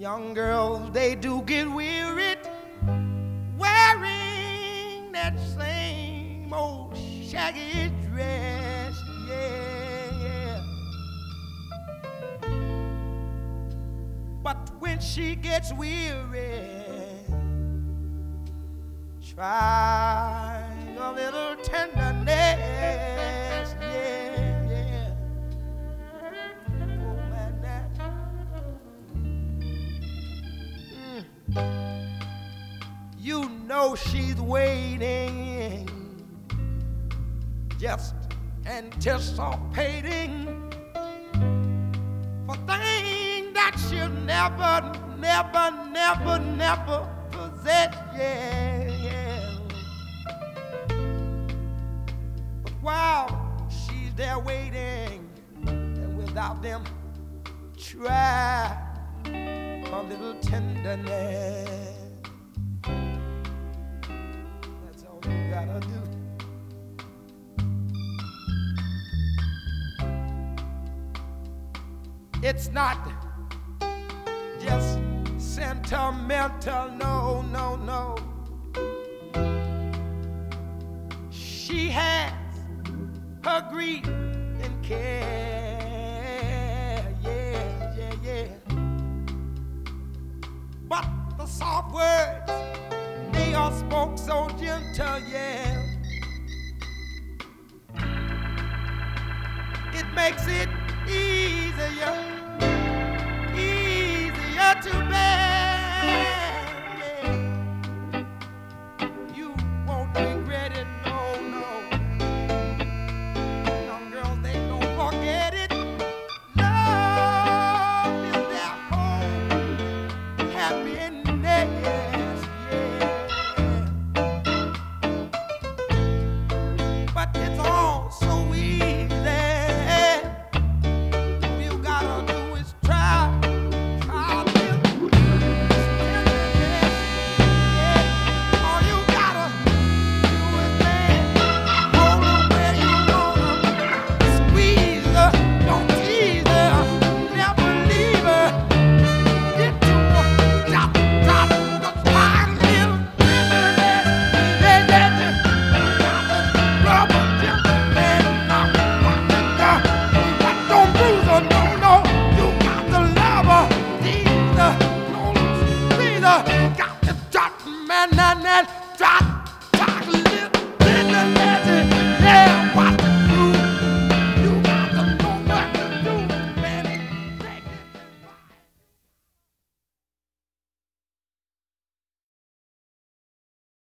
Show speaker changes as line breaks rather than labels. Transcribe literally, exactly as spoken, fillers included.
Young girls, they do get wearied wearing that same old shaggy dress, yeah, yeah. But when she gets weary, try a little tenderness, yeah, yeah. Oh, man, that. Mm. You know she's waiting, just anticipating for things that she'll never, never, never, never possess, yeah, yeah. But while she's there waiting, and without them, try a little tenderness. That's all you gotta do. It's not just sentimental, no, no, no. She has her grief and care, yeah, yeah, yeah. But the soft words, they are spoke so gentle, yeah. It makes it easier, easier to bear, yeah. You won't regret it, no, no. Young girls, they don't forget it. Love is their home, happiness, yeah. But it's all so easy. Got to drop, man, that, that.